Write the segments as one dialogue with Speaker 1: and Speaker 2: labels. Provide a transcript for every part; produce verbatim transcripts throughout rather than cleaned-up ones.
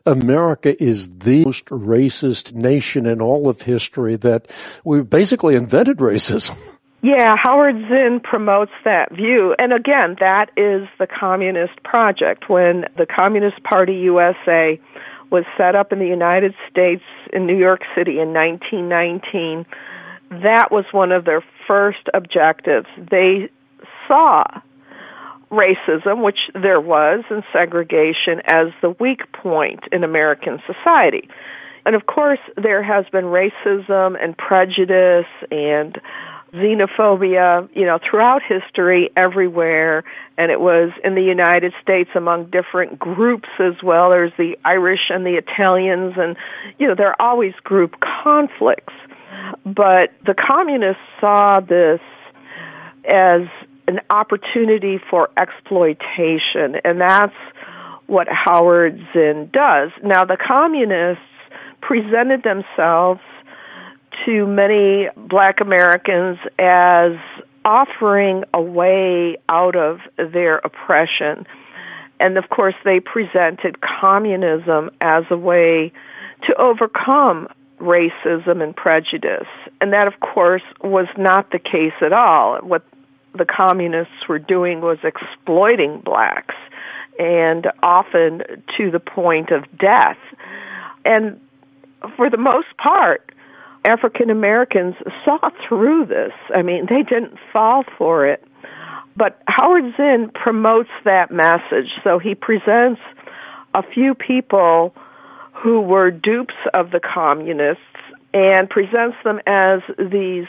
Speaker 1: America is the most racist nation in all of history, that we've basically invented racism.
Speaker 2: Yeah, Howard Zinn promotes that view. And again, that is the Communist Project. When the Communist Party U S A was set up in the United States in New York City in nineteen nineteen, that was one of their first objectives. They saw racism, which there was, and segregation as the weak point in American society. And of course, there has been racism and prejudice and xenophobia, you know, throughout history, everywhere, and it was in the United States among different groups as well. There's the Irish and the Italians, and, you know, there are always group conflicts. But the communists saw this as an opportunity for exploitation, and that's what Howard Zinn does. Now, the communists presented themselves to many black Americans as offering a way out of their oppression. And, of course, they presented communism as a way to overcome racism and prejudice. And that, of course, was not the case at all. What the communists were doing was exploiting blacks, and often to the point of death. And for the most part, African Americans saw through this. I mean, they didn't fall for it. But Howard Zinn promotes that message. So he presents a few people who were dupes of the communists and presents them as these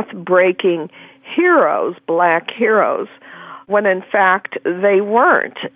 Speaker 2: path-breaking heroes, black heroes, when in fact they weren't.